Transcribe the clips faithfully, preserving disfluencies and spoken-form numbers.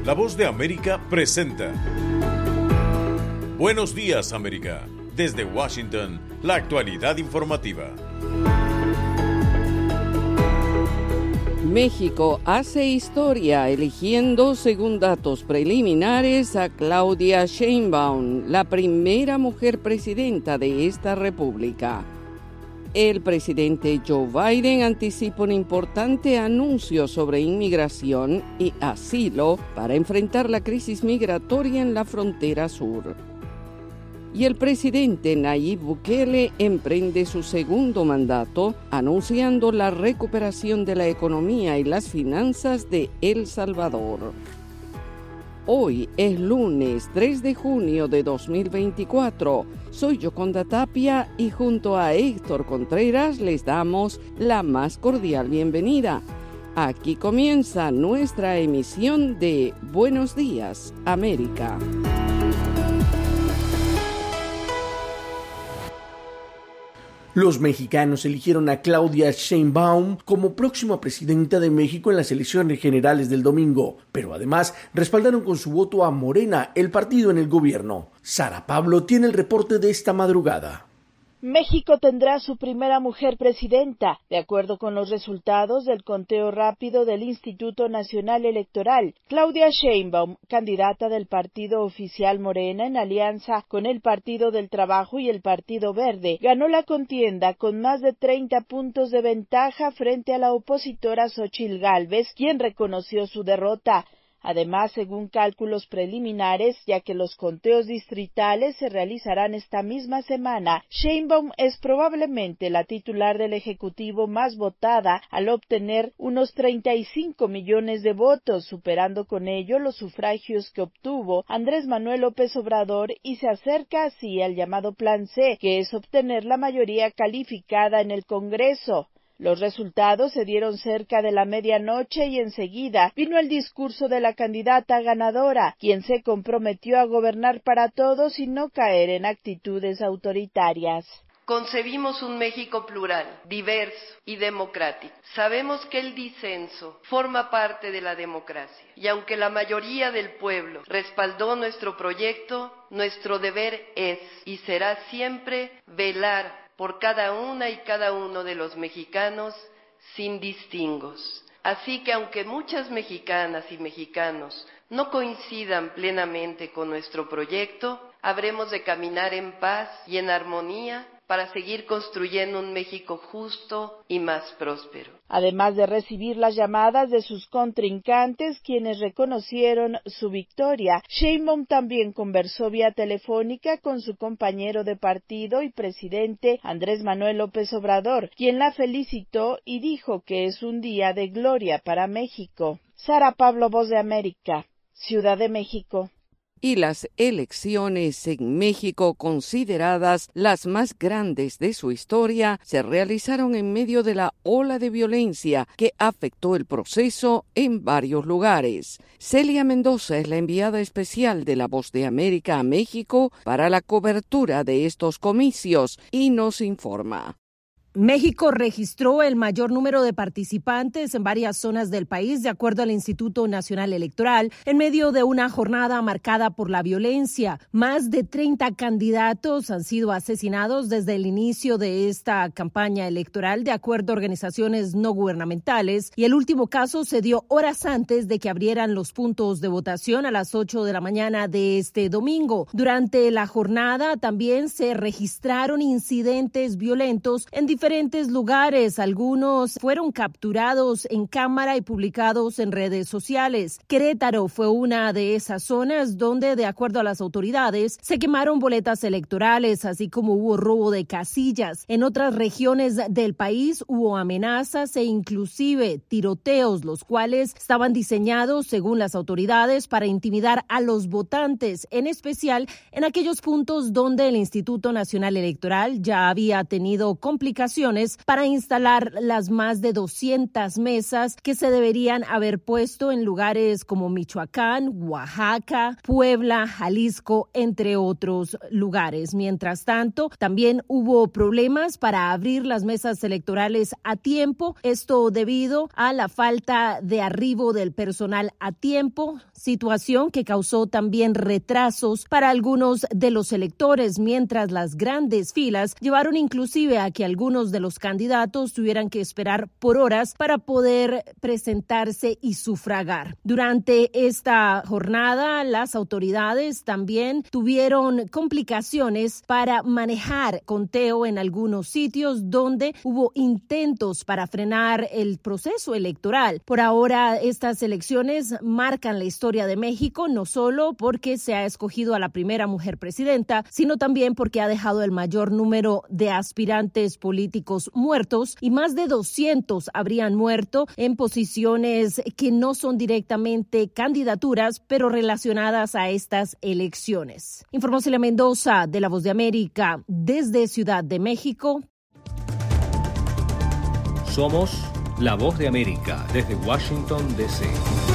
La Voz de América presenta Buenos Días, América. Desde Washington, la actualidad informativa. México hace historia eligiendo, según datos preliminares, a Claudia Sheinbaum, la primera mujer presidenta de esta república. El presidente Joe Biden anticipa un importante anuncio sobre inmigración y asilo para enfrentar la crisis migratoria en la frontera sur. Y el presidente Nayib Bukele emprende su segundo mandato, anunciando la recuperación de la economía y las finanzas de El Salvador. Hoy es lunes tres de junio de dos mil veinticuatro. Soy Yoconda Tapia y junto a Héctor Contreras les damos la más cordial bienvenida. Aquí comienza nuestra emisión de Buenos Días, América. Los mexicanos eligieron a Claudia Sheinbaum como próxima presidenta de México en las elecciones generales del domingo, pero además respaldaron con su voto a Morena, el partido en el gobierno. Sara Pablo tiene el reporte de esta madrugada. México tendrá su primera mujer presidenta, de acuerdo con los resultados del conteo rápido del Instituto Nacional Electoral. Claudia Sheinbaum, candidata del partido oficial Morena en alianza con el Partido del Trabajo y el Partido Verde, ganó la contienda con más de treinta puntos de ventaja frente a la opositora Xóchitl Gálvez, quien reconoció su derrota. Además, según cálculos preliminares, ya que los conteos distritales se realizarán esta misma semana, Sheinbaum es probablemente la titular del Ejecutivo más votada al obtener unos treinta y cinco millones de votos, superando con ello los sufragios que obtuvo Andrés Manuel López Obrador y se acerca así al llamado Plan C, que es obtener la mayoría calificada en el Congreso. Los resultados se dieron cerca de la medianoche y enseguida vino el discurso de la candidata ganadora, quien se comprometió a gobernar para todos y no caer en actitudes autoritarias. Concebimos un México plural, diverso y democrático. Sabemos que el disenso forma parte de la democracia y aunque la mayoría del pueblo respaldó nuestro proyecto, nuestro deber es y será siempre velar por cada una y cada uno de los mexicanos sin distingos. Así que aunque muchas mexicanas y mexicanos no coincidan plenamente con nuestro proyecto, habremos de caminar en paz y en armonía para seguir construyendo un México justo y más próspero. Además de recibir las llamadas de sus contrincantes, quienes reconocieron su victoria, Sheinbaum también conversó vía telefónica con su compañero de partido y presidente Andrés Manuel López Obrador, quien la felicitó y dijo que es un día de gloria para México. Sara Pablo, Voz de América, Ciudad de México. Y las elecciones en México, consideradas las más grandes de su historia, se realizaron en medio de la ola de violencia que afectó el proceso en varios lugares. Celia Mendoza es la enviada especial de La Voz de América a México para la cobertura de estos comicios y nos informa. México registró el mayor número de participantes en varias zonas del país, de acuerdo al Instituto Nacional Electoral, en medio de una jornada marcada por la violencia. Más de treinta candidatos han sido asesinados desde el inicio de esta campaña electoral, de acuerdo a organizaciones no gubernamentales, y el último caso se dio horas antes de que abrieran los puntos de votación a las ocho de la mañana de este domingo. Durante la jornada también se registraron incidentes violentos en diferentes diferentes lugares. Algunos fueron capturados en cámara y publicados en redes sociales. Querétaro fue una de esas zonas donde, de acuerdo a las autoridades, se quemaron boletas electorales, así como hubo robo de casillas. En otras regiones del país hubo amenazas e inclusive tiroteos, los cuales estaban diseñados, según las autoridades, para intimidar a los votantes, en especial en aquellos puntos donde el Instituto Nacional Electoral ya había tenido complicaciones para instalar las más de doscientas mesas que se deberían haber puesto en lugares como Michoacán, Oaxaca, Puebla, Jalisco, entre otros lugares. Mientras tanto, también hubo problemas para abrir las mesas electorales a tiempo, esto debido a la falta de arribo del personal a tiempo. situación que causó también retrasos para algunos de los electores, mientras las grandes filas llevaron inclusive a que algunos de los candidatos tuvieran que esperar por horas para poder presentarse y sufragar. Durante esta jornada, las autoridades también tuvieron complicaciones para manejar conteo en algunos sitios donde hubo intentos para frenar el proceso electoral. Por ahora, estas elecciones marcan la historia de México, no solo porque se ha escogido a la primera mujer presidenta, sino también porque ha dejado el mayor número de aspirantes políticos muertos, y más de doscientos habrían muerto en posiciones que no son directamente candidaturas, pero relacionadas a estas elecciones. Informó Celia Mendoza, de La Voz de América, desde Ciudad de México. Somos La Voz de América, desde Washington, D C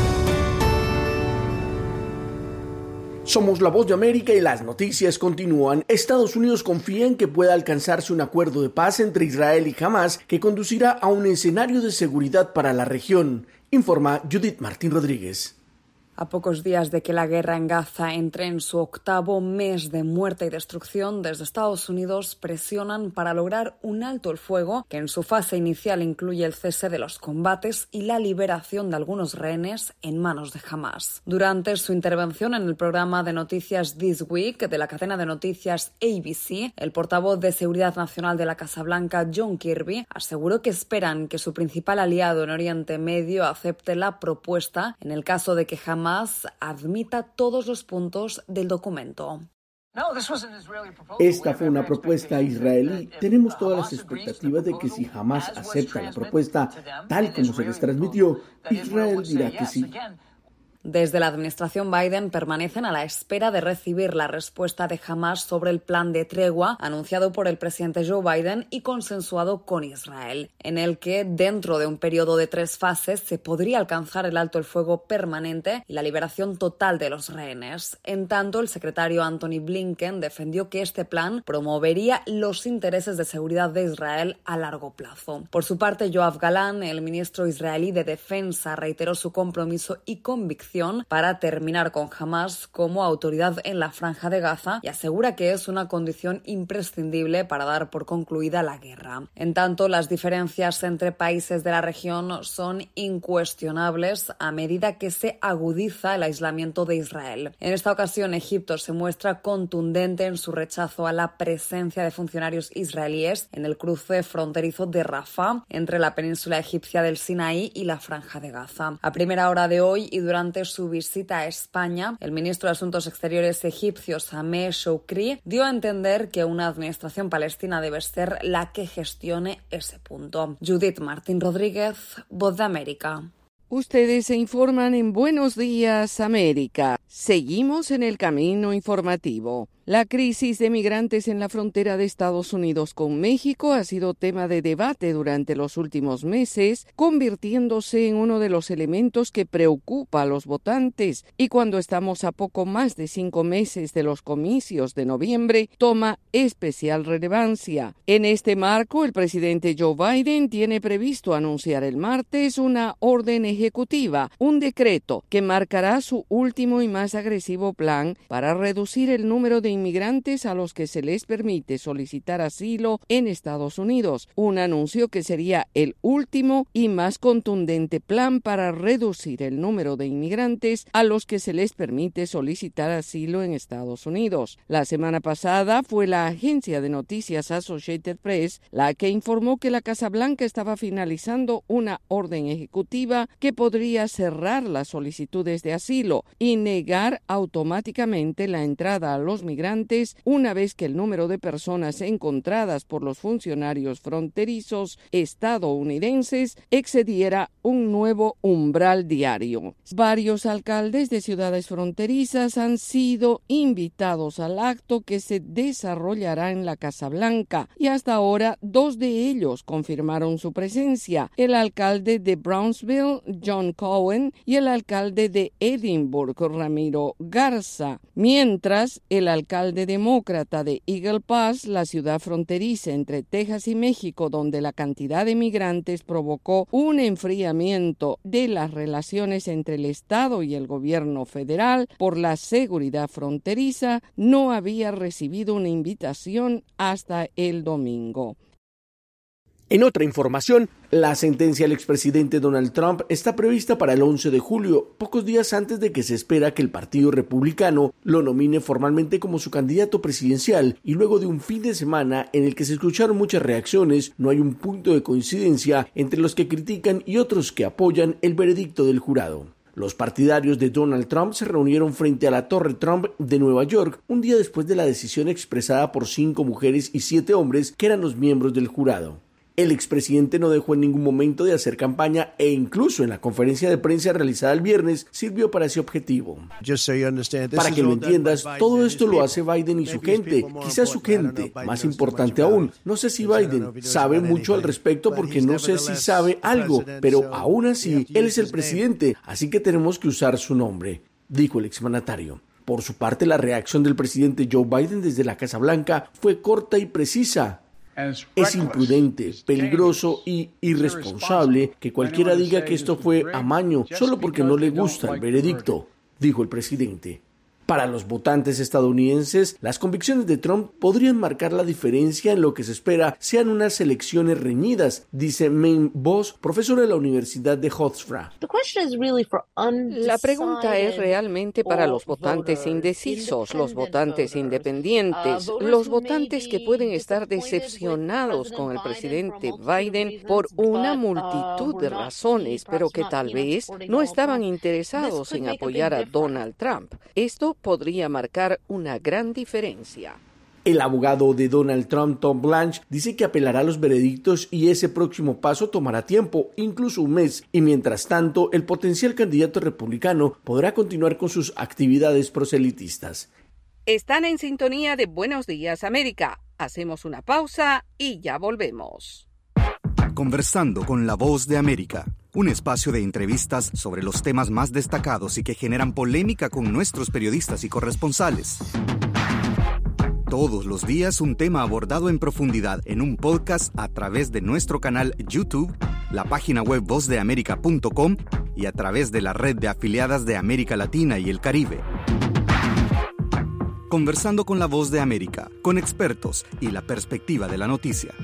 Somos La Voz de América y las noticias continúan. Estados Unidos confía en que pueda alcanzarse un acuerdo de paz entre Israel y Hamás que conducirá a un escenario de seguridad para la región, informa Judith Martín Rodríguez. A pocos días de que la guerra en Gaza entre en su octavo mes de muerte y destrucción, desde Estados Unidos presionan para lograr un alto el fuego que en su fase inicial incluye el cese de los combates y la liberación de algunos rehenes en manos de Hamás. Durante su intervención en el programa de noticias This Week de la cadena de noticias A B C, el portavoz de Seguridad Nacional de la Casa Blanca, John Kirby, aseguró que esperan que su principal aliado en Oriente Medio acepte la propuesta en el caso de que Hamás Hamás admita todos los puntos del documento. Esta fue una propuesta israelí. Tenemos todas las expectativas de que si Hamás acepta la propuesta tal como se les transmitió, Israel dirá que sí. Desde la administración Biden permanecen a la espera de recibir la respuesta de Hamás sobre el plan de tregua anunciado por el presidente Joe Biden y consensuado con Israel, en el que dentro de un periodo de tres fases se podría alcanzar el alto el fuego permanente y la liberación total de los rehenes. En tanto, el secretario Antony Blinken defendió que este plan promovería los intereses de seguridad de Israel a largo plazo. Por su parte, Yoav Galán, el ministro israelí de Defensa, reiteró su compromiso y convicción para terminar con Hamás como autoridad en la Franja de Gaza y asegura que es una condición imprescindible para dar por concluida la guerra. En tanto, las diferencias entre países de la región son incuestionables a medida que se agudiza el aislamiento de Israel. En esta ocasión, Egipto se muestra contundente en su rechazo a la presencia de funcionarios israelíes en el cruce fronterizo de Rafah entre la península egipcia del Sinaí y la Franja de Gaza. A primera hora de hoy y durante su visita a España, el ministro de Asuntos Exteriores egipcio Sameh Shoukry dio a entender que una administración palestina debe ser la que gestione ese punto. Judith Martín Rodríguez, Voz de América. Ustedes se informan en Buenos Días, América. Seguimos en el camino informativo. La crisis de migrantes en la frontera de Estados Unidos con México ha sido tema de debate durante los últimos meses, convirtiéndose en uno de los elementos que preocupa a los votantes, y cuando estamos a poco más de cinco meses de los comicios de noviembre, toma especial relevancia. En este marco, el presidente Joe Biden tiene previsto anunciar el martes una orden ejecutiva, un decreto que marcará su último y más agresivo plan para reducir el número de inmigrantes a los que se les permite solicitar asilo en Estados Unidos, un anuncio que sería el último y más contundente plan para reducir el número de inmigrantes a los que se les permite solicitar asilo en Estados Unidos. La semana pasada fue la agencia de noticias Associated Press la que informó que la Casa Blanca estaba finalizando una orden ejecutiva que podría cerrar las solicitudes de asilo y negar automáticamente la entrada a los migrantes una vez que el número de personas encontradas por los funcionarios fronterizos estadounidenses excediera un nuevo umbral diario. Varios alcaldes de ciudades fronterizas han sido invitados al acto que se desarrollará en la Casa Blanca y hasta ahora dos de ellos confirmaron su presencia: el alcalde de Brownsville, John Cohen, y el alcalde de Edinburgh, Ramiro Garza, mientras el alcalde alcalde demócrata de Eagle Pass, la ciudad fronteriza entre Texas y México, donde la cantidad de migrantes provocó un enfriamiento de las relaciones entre el Estado y el gobierno federal por la seguridad fronteriza, no había recibido una invitación hasta el domingo. En otra información, la sentencia al expresidente Donald Trump está prevista para el once de julio, pocos días antes de que se espera que el Partido Republicano lo nomine formalmente como su candidato presidencial, y luego de un fin de semana en el que se escucharon muchas reacciones, no hay un punto de coincidencia entre los que critican y otros que apoyan el veredicto del jurado. Los partidarios de Donald Trump se reunieron frente a la Torre Trump de Nueva York un día después de la decisión expresada por cinco mujeres y siete hombres que eran los miembros del jurado. El expresidente no dejó en ningún momento de hacer campaña e incluso en la conferencia de prensa realizada el viernes sirvió para ese objetivo. Para que lo entiendas, todo esto lo hace Biden y su gente, quizás su gente, más importante aún. No sé si Biden sabe mucho al respecto porque no sé si sabe algo, pero aún así, él es el presidente, así que tenemos que usar su nombre, dijo el exmandatario. Por su parte, la reacción del presidente Joe Biden desde la Casa Blanca fue corta y precisa. Es imprudente, peligroso y irresponsable que cualquiera diga que esto fue amaño solo porque no le gusta el veredicto, dijo el presidente. Para los votantes estadounidenses, las convicciones de Trump podrían marcar la diferencia en lo que se espera sean unas elecciones reñidas, dice Maine Voss, profesora de la Universidad de Hofstra. La pregunta es realmente para los votantes indecisos, los votantes independientes, los votantes que pueden estar decepcionados con el presidente Biden por una multitud de razones, pero que tal vez no estaban interesados en apoyar a Donald Trump. Esto podría marcar una gran diferencia. El abogado de Donald Trump, Tom Blanche, dice que apelará a los veredictos y ese próximo paso tomará tiempo, incluso un mes, y mientras tanto el potencial candidato republicano podrá continuar con sus actividades proselitistas. Están en sintonía de Buenos Días América. Hacemos una pausa y ya volvemos. Conversando con la Voz de América, un espacio de entrevistas sobre los temas más destacados y que generan polémica con nuestros periodistas y corresponsales. Todos los días un tema abordado en profundidad en un podcast a través de nuestro canal YouTube, la página web voz de américa punto com y a través de la red de afiliadas de América Latina y el Caribe. Conversando con la Voz de América, con expertos y la perspectiva de la noticia.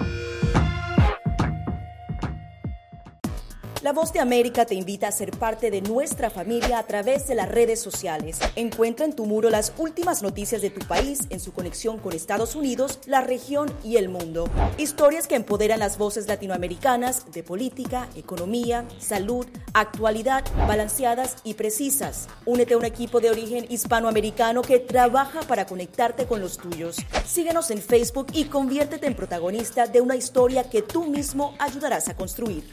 La Voz de América te invita a ser parte de nuestra familia a través de las redes sociales. Encuentra en tu muro las últimas noticias de tu país en su conexión con Estados Unidos, la región y el mundo. Historias que empoderan las voces latinoamericanas de política, economía, salud, actualidad, balanceadas y precisas. Únete a un equipo de origen hispanoamericano que trabaja para conectarte con los tuyos. Síguenos en Facebook y conviértete en protagonista de una historia que tú mismo ayudarás a construir.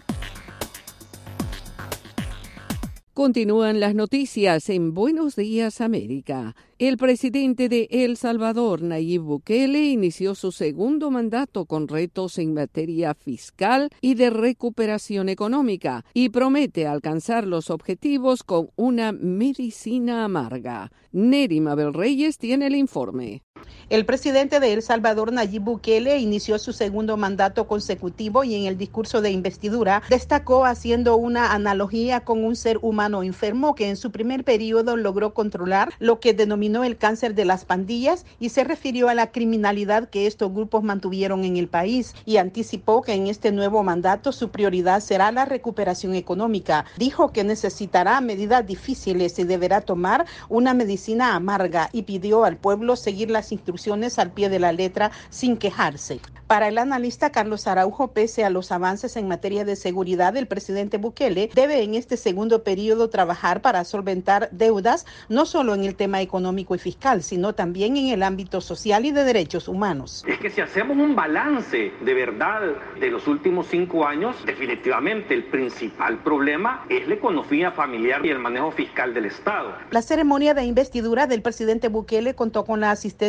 Continúan las noticias en Buenos Días América. El presidente de El Salvador, Nayib Bukele, inició su segundo mandato con retos en materia fiscal y de recuperación económica y promete alcanzar los objetivos con una medicina amarga. Neri Mabel Reyes tiene el informe. El presidente de El Salvador, Nayib Bukele, inició su segundo mandato consecutivo y en el discurso de investidura destacó haciendo una analogía con un ser humano enfermo que en su primer periodo logró controlar lo que denominó el cáncer de las pandillas y se refirió a la criminalidad que estos grupos mantuvieron en el país y anticipó que en este nuevo mandato su prioridad será la recuperación económica. Dijo que necesitará medidas difíciles y deberá tomar una medicina amarga y pidió al pueblo seguir las instrucciones al pie de la letra sin quejarse. Para el analista Carlos Araujo, pese a los avances en materia de seguridad, el presidente Bukele debe en este segundo periodo trabajar para solventar deudas, no solo en el tema económico y fiscal, sino también en el ámbito social y de derechos humanos. Es que si hacemos un balance de verdad de los últimos cinco años, definitivamente el principal problema es la economía familiar y el manejo fiscal del Estado. La ceremonia de investidura del presidente Bukele contó con la asistencia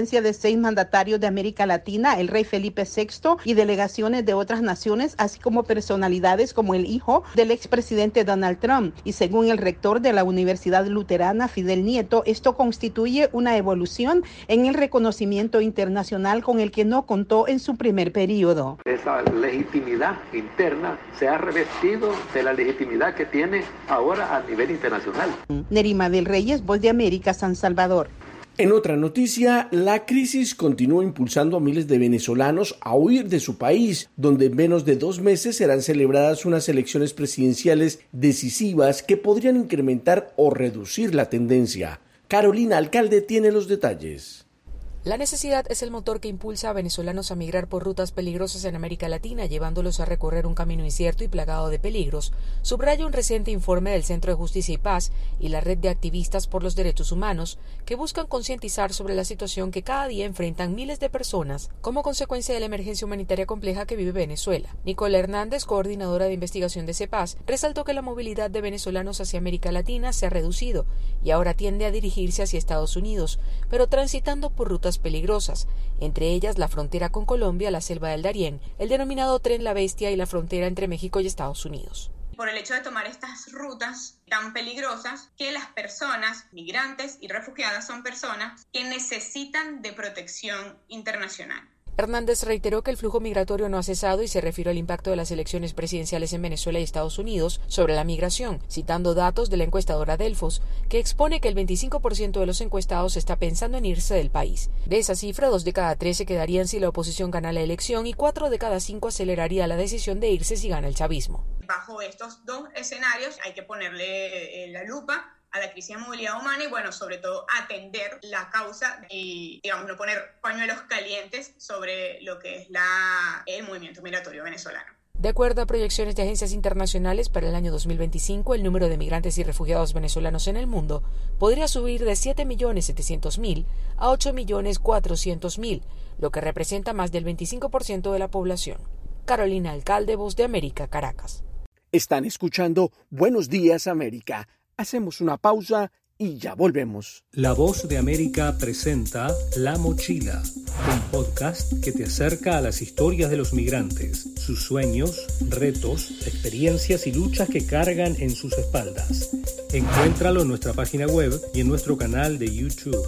presencia de seis mandatarios de América Latina, el rey Felipe sexto y delegaciones de otras naciones, así como personalidades como el hijo del expresidente Donald Trump. Y según el rector de la Universidad Luterana, Fidel Nieto, esto constituye una evolución en el reconocimiento internacional con el que no contó en su primer periodo. Esa legitimidad interna se ha revestido de la legitimidad que tiene ahora a nivel internacional. Nerima del Reyes, Voz de América, San Salvador. En otra noticia, la crisis continúa impulsando a miles de venezolanos a huir de su país, donde en menos de dos meses serán celebradas unas elecciones presidenciales decisivas que podrían incrementar o reducir la tendencia. Carolina Alcalde tiene los detalles. La necesidad es el motor que impulsa a venezolanos a migrar por rutas peligrosas en América Latina, llevándolos a recorrer un camino incierto y plagado de peligros, subraya un reciente informe del Centro de Justicia y Paz y la red de activistas por los derechos humanos, que buscan concientizar sobre la situación que cada día enfrentan miles de personas como consecuencia de la emergencia humanitaria compleja que vive Venezuela. Nicole Hernández, coordinadora de investigación de CEPAS, resaltó que la movilidad de venezolanos hacia América Latina se ha reducido y ahora tiende a dirigirse hacia Estados Unidos, pero transitando por rutas peligrosas, entre ellas la frontera con Colombia, la selva del Darién, el denominado Tren La Bestia y la frontera entre México y Estados Unidos. Por el hecho de tomar estas rutas tan peligrosas, que las personas, migrantes y refugiadas, son personas que necesitan de protección internacional. Hernández reiteró que el flujo migratorio no ha cesado y se refirió al impacto de las elecciones presidenciales en Venezuela y Estados Unidos sobre la migración, citando datos de la encuestadora Delfos, que expone que el veinticinco por ciento de los encuestados está pensando en irse del país. De esa cifra, dos de cada tres se quedarían si la oposición gana la elección y cuatro de cada cinco aceleraría la decisión de irse si gana el chavismo. Bajo estos dos escenarios hay que ponerle eh, la lupa a la crisis de movilidad humana y, bueno, sobre todo atender la causa y, digamos, no poner pañuelos calientes sobre lo que es la, el movimiento migratorio venezolano. De acuerdo a proyecciones de agencias internacionales, para el año dos mil veinticinco, el número de migrantes y refugiados venezolanos en el mundo podría subir de siete millones setecientos mil a ocho millones cuatrocientos mil, lo que representa más del veinticinco por ciento de la población. Carolina Alcalde, Voz de América, Caracas. Están escuchando Buenos Días, América. Hacemos una pausa y ya volvemos. La Voz de América presenta La Mochila, un podcast que te acerca a las historias de los migrantes, sus sueños, retos, experiencias y luchas que cargan en sus espaldas. Encuéntralo en nuestra página web y en nuestro canal de YouTube.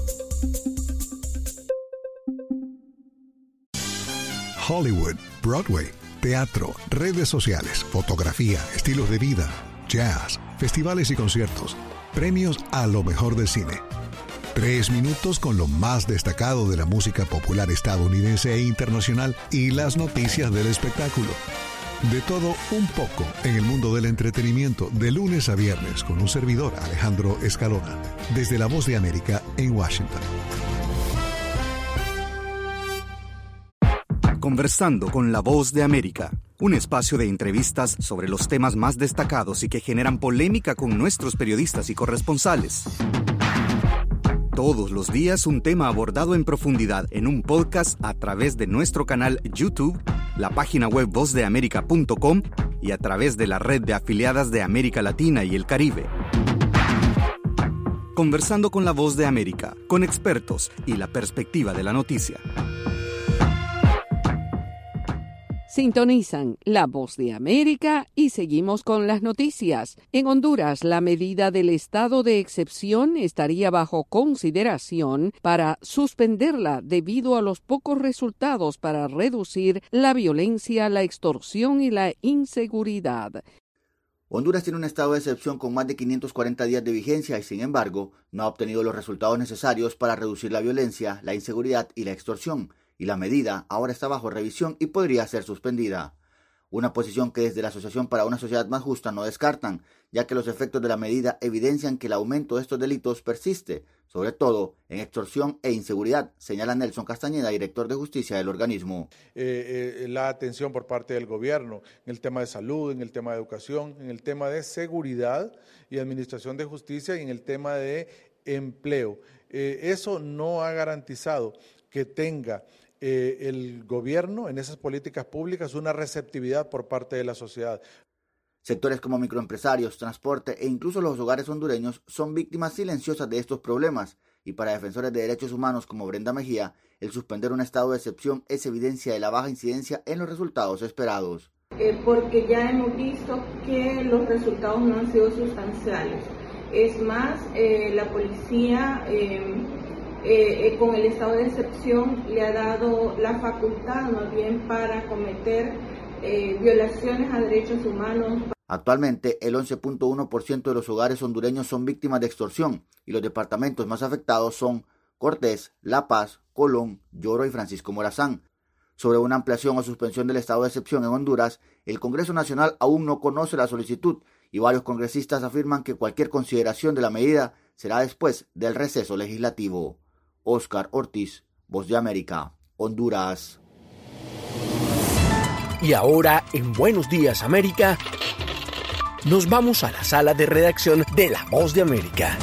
Hollywood, Broadway, teatro, redes sociales, fotografía, estilos de vida, jazz, festivales y conciertos, premios a lo mejor del cine. Tres minutos con lo más destacado de la música popular estadounidense e internacional y las noticias del espectáculo. De todo un poco en el mundo del entretenimiento, de lunes a viernes con un servidor, Alejandro Escalona, desde La Voz de América en Washington. Conversando con La Voz de América, un espacio de entrevistas sobre los temas más destacados y que generan polémica con nuestros periodistas y corresponsales. Todos los días un tema abordado en profundidad en un podcast a través de nuestro canal YouTube, la página web voz de américa punto com y a través de la red de afiliadas de América Latina y el Caribe. Conversando con La Voz de América, con expertos y la perspectiva de la noticia. Sintonizan La Voz de América y seguimos con las noticias. En Honduras, la medida del estado de excepción estaría bajo consideración para suspenderla debido a los pocos resultados para reducir la violencia, la extorsión y la inseguridad. Honduras tiene un estado de excepción con más de quinientos cuarenta días de vigencia y, sin embargo, no ha obtenido los resultados necesarios para reducir la violencia, la inseguridad y la extorsión. Y la medida ahora está bajo revisión y podría ser suspendida. Una posición que desde la Asociación para una Sociedad Más Justa no descartan, ya que los efectos de la medida evidencian que el aumento de estos delitos persiste, sobre todo en extorsión e inseguridad, señala Nelson Castañeda, director de justicia del organismo. Eh, eh, la atención por parte del gobierno en el tema de salud, en el tema de educación, en el tema de seguridad y administración de justicia y en el tema de empleo. Eh, eso no ha garantizado que tenga Eh, el gobierno en esas políticas públicas una receptividad por parte de la sociedad. Sectores como microempresarios, transporte e incluso los hogares hondureños son víctimas silenciosas de estos problemas y para defensores de derechos humanos como Brenda Mejía, el suspender un estado de excepción es evidencia de la baja incidencia en los resultados esperados. Eh, porque ya hemos visto que los resultados no han sido sustanciales. Es más, eh, la policía eh, eh, con el estado de excepción le ha dado la facultad más bien para cometer eh, violaciones a derechos humanos. Actualmente, el once punto uno por ciento de los hogares hondureños son víctimas de extorsión y los departamentos más afectados son Cortés, La Paz, Colón, Lloro y Francisco Morazán. Sobre una ampliación o suspensión del estado de excepción en Honduras, el Congreso Nacional aún no conoce la solicitud y varios congresistas afirman que cualquier consideración de la medida será después del receso legislativo. Óscar Ortiz, Voz de América, Honduras. Y ahora, en Buenos Días América, nos vamos a la sala de redacción de La Voz de América.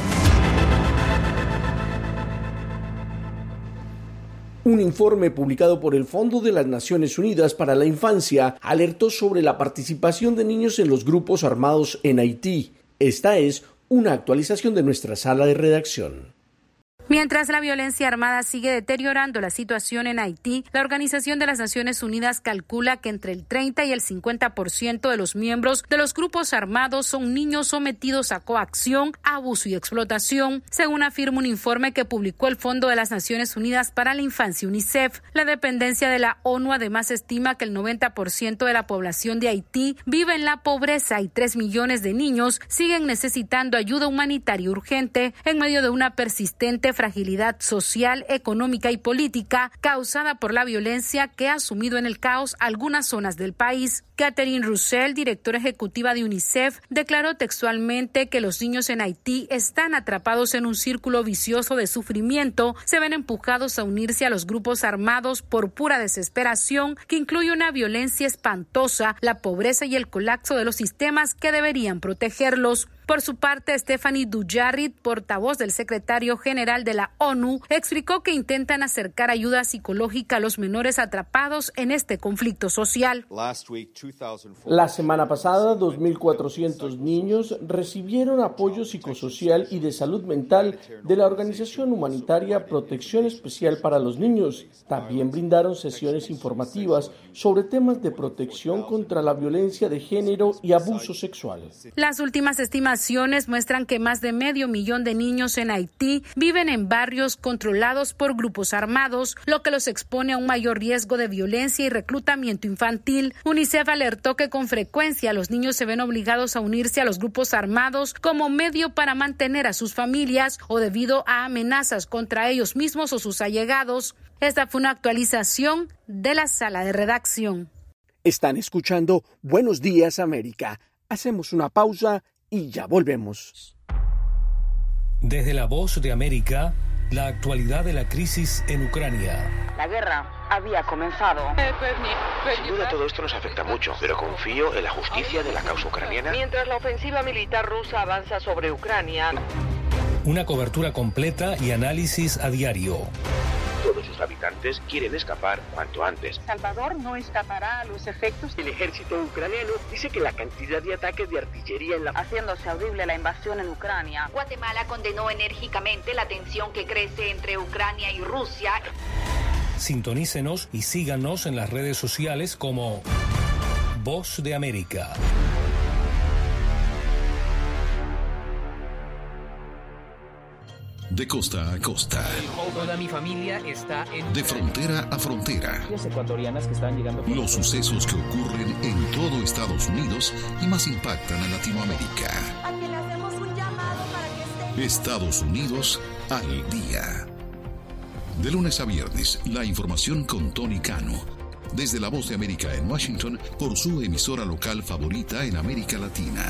Un informe publicado por el Fondo de las Naciones Unidas para la Infancia alertó sobre la participación de niños en los grupos armados en Haití. Esta es una actualización de nuestra sala de redacción. Mientras la violencia armada sigue deteriorando la situación en Haití, la Organización de las Naciones Unidas calcula que entre el treinta y el cincuenta por ciento de los miembros de los grupos armados son niños sometidos a coacción, abuso y explotación, según afirma un informe que publicó el Fondo de las Naciones Unidas para la Infancia UNICEF. La dependencia de la ONU además estima que el noventa por ciento de la población de Haití vive en la pobreza y tres millones de niños siguen necesitando ayuda humanitaria urgente en medio de una persistente fragilidad social, económica y política causada por la violencia que ha sumido en el caos algunas zonas del país. Catherine Russell, directora ejecutiva de UNICEF, declaró textualmente que los niños en Haití están atrapados en un círculo vicioso de sufrimiento, se ven empujados a unirse a los grupos armados por pura desesperación, que incluye una violencia espantosa, la pobreza y el colapso de los sistemas que deberían protegerlos. Por su parte, Stephanie Dujarric, portavoz del secretario general de la ONU, explicó que intentan acercar ayuda psicológica a los menores atrapados en este conflicto social. La semana pasada, dos mil cuatrocientos niños recibieron apoyo psicosocial y de salud mental de la organización humanitaria Protección Especial para los Niños. También brindaron sesiones informativas sobre temas de protección contra la violencia de género y abuso sexual. Las últimas estimaciones muestran que más de medio millón de niños en Haití viven en barrios controlados por grupos armados, lo que los expone a un mayor riesgo de violencia y reclutamiento infantil. UNICEF alertó que con frecuencia los niños se ven obligados a unirse a los grupos armados como medio para mantener a sus familias o debido a amenazas contra ellos mismos o sus allegados. Esta fue una actualización de la sala de redacción. Están escuchando Buenos Días América. Hacemos una pausa y ya volvemos. Desde La Voz de América, la actualidad de la crisis en Ucrania. La guerra había comenzado. Sin duda todo esto nos afecta mucho, pero confío en la justicia de la causa ucraniana. Mientras la ofensiva militar rusa avanza sobre Ucrania. Una cobertura completa y análisis a diario. Todos sus habitantes quieren escapar cuanto antes. Salvador no escapará a los efectos. El ejército ucraniano dice que la cantidad de ataques de artillería en la... haciéndose audible la invasión en Ucrania. Guatemala condenó enérgicamente la tensión que crece entre Ucrania y Rusia. Sintonícenos y síganos en las redes sociales como Voz de América. De costa a costa. Toda mi familia está en... De frontera a frontera. Ecuatorianas que están llegando... Los sucesos que ocurren en todo Estados Unidos y más impactan a Latinoamérica. A quien le hacemos un llamado para que esté... Estados Unidos al día. De lunes a viernes, la información con Tony Cano. Desde La Voz de América en Washington, por su emisora local favorita en América Latina.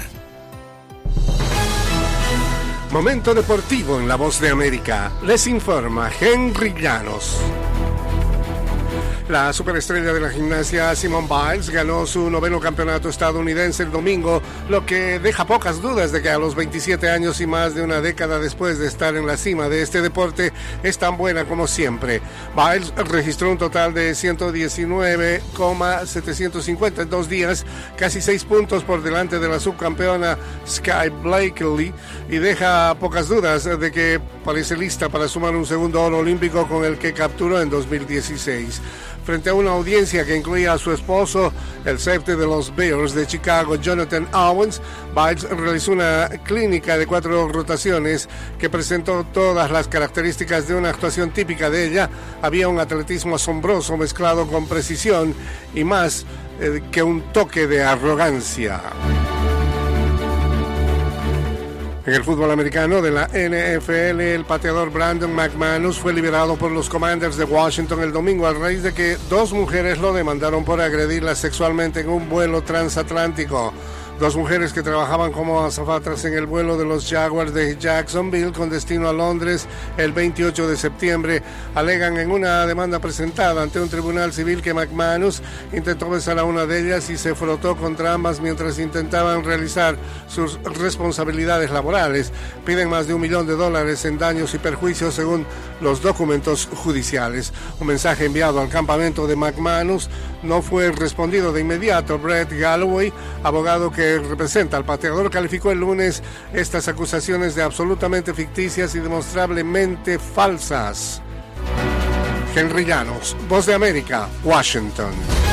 Momento deportivo en La Voz de América. Les informa Henry Llanos. La superestrella de la gimnasia Simone Biles ganó su noveno campeonato estadounidense el domingo, lo que deja pocas dudas de que a los veintisiete años y más de una década después de estar en la cima de este deporte es tan buena como siempre. Biles registró un total de ciento diecinueve coma setecientos cincuenta en dos días, casi seis puntos por delante de la subcampeona Sky Blakely, y deja pocas dudas de que parece lista para sumar un segundo oro olímpico con el que capturó en dos mil dieciséis. Frente a una audiencia que incluía a su esposo, el safety de los Bears de Chicago, Jonathan Owens, Biles realizó una clínica de cuatro rotaciones que presentó todas las características de una actuación típica de ella. Había un atletismo asombroso mezclado con precisión y más eh, que un toque de arrogancia. En el fútbol americano de la N F L, el pateador Brandon McManus fue liberado por los Commanders de Washington el domingo a raíz de que dos mujeres lo demandaron por agredirla sexualmente en un vuelo transatlántico. Dos mujeres que trabajaban como azafatas en el vuelo de los Jaguars de Jacksonville con destino a Londres el veintiocho de septiembre alegan en una demanda presentada ante un tribunal civil que McManus intentó besar a una de ellas y se frotó contra ambas mientras intentaban realizar sus responsabilidades laborales. Piden más de un millón de dólares en daños y perjuicios según los documentos judiciales. Un mensaje enviado al campamento de McManus no fue respondido de inmediato. Brett Galloway, abogado que representa al pateador, calificó el lunes estas acusaciones de absolutamente ficticias y demostrablemente falsas. Henry Llanos, Voz de América, Washington.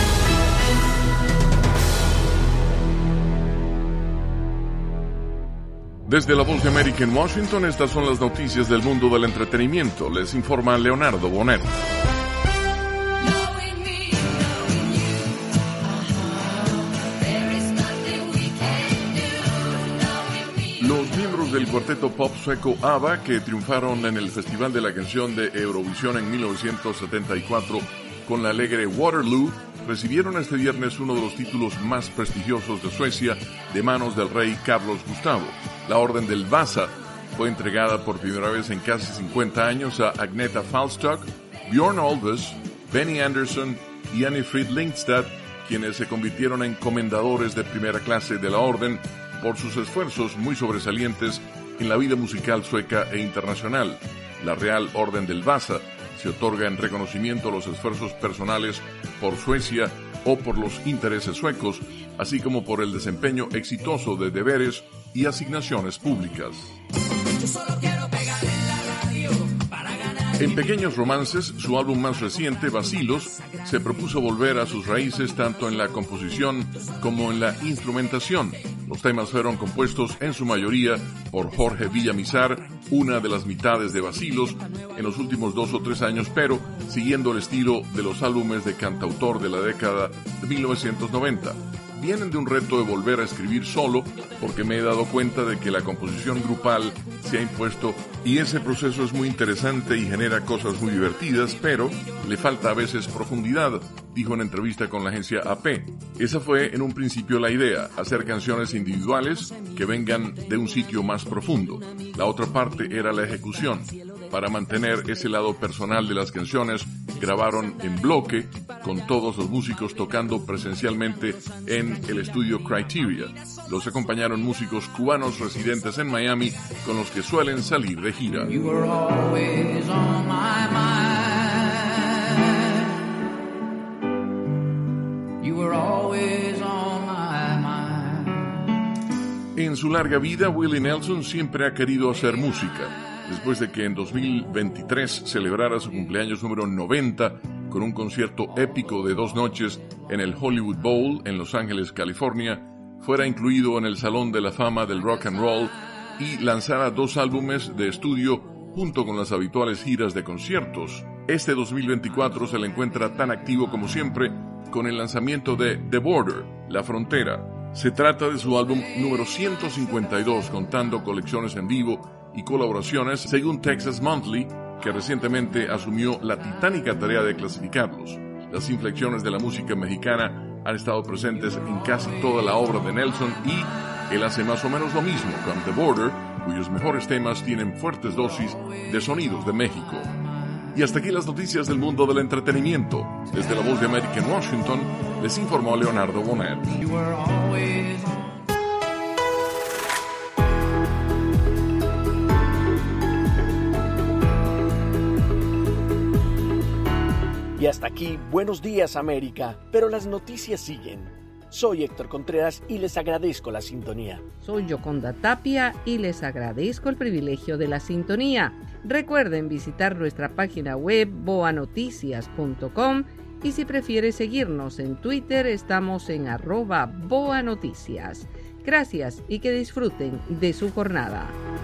Desde la Voz de América en Washington, estas son las noticias del mundo del entretenimiento. Les informa Leonardo Bonet. Los miembros del cuarteto pop sueco ABBA, que triunfaron en el Festival de la Canción de Eurovisión en mil novecientos setenta y cuatro con la alegre Waterloo, recibieron este viernes uno de los títulos más prestigiosos de Suecia de manos del rey Carlos Gustavo. La Orden del Vasa fue entregada por primera vez en casi cincuenta años a Agneta Falstock, Björn Ulvaeus, Benny Andersson y Anni-Frid Lyngstad, quienes se convirtieron en comendadores de primera clase de la orden por sus esfuerzos muy sobresalientes en la vida musical sueca e internacional. La Real Orden del Vasa se otorga en reconocimiento a los esfuerzos personales por Suecia o por los intereses suecos, así como por el desempeño exitoso de deberes y asignaciones públicas. Yo solo quiero pegar en la radio para ganar. En Pequeños Romances, su álbum más reciente, Vacilos, se propuso volver a sus raíces tanto en la composición como en la instrumentación. Los temas fueron compuestos en su mayoría por Jorge Villamizar, una de las mitades de Vacilos, en los últimos dos o tres años, pero siguiendo el estilo de los álbumes de cantautor de la década de mil novecientos noventa. Vienen de un reto de volver a escribir solo, porque me he dado cuenta de que la composición grupal se ha impuesto y ese proceso es muy interesante y genera cosas muy divertidas, pero le falta a veces profundidad, dijo en entrevista con la agencia A P. Esa fue en un principio la idea, hacer canciones individuales que vengan de un sitio más profundo. La otra parte era la ejecución. Para mantener ese lado personal de las canciones, grabaron en bloque con todos los músicos tocando presencialmente en el estudio Criteria. Los acompañaron músicos cubanos residentes en Miami con los que suelen salir de gira. You were always on my mind. You were always on my mind. En su larga vida, Willie Nelson siempre ha querido hacer música. Después de que en dos mil veintitrés celebrara su cumpleaños número noventa con un concierto épico de dos noches en el Hollywood Bowl en Los Ángeles, California, fuera incluido en el Salón de la Fama del Rock and Roll y lanzara dos álbumes de estudio junto con las habituales giras de conciertos. Este dos mil veinticuatro se le encuentra tan activo como siempre con el lanzamiento de The Border, La Frontera. Se trata de su álbum número ciento cincuenta y dos, contando colecciones en vivo y colaboraciones, según Texas Monthly, que recientemente asumió la titánica tarea de clasificarlos. Las inflexiones de la música mexicana han estado presentes en casi toda la obra de Nelson y él hace más o menos lo mismo con The Border, cuyos mejores temas tienen fuertes dosis de sonidos de México. Y hasta aquí las noticias del mundo del entretenimiento. Desde La Voz de América en Washington, les informó Leonardo Bonet. Y hasta aquí, Buenos Días América, pero las noticias siguen. Soy Héctor Contreras y les agradezco la sintonía. Soy Yoconda Tapia y les agradezco el privilegio de la sintonía. Recuerden visitar nuestra página web boa noticias punto com y si prefiere seguirnos en Twitter estamos en arroba boanoticias. Gracias y que disfruten de su jornada.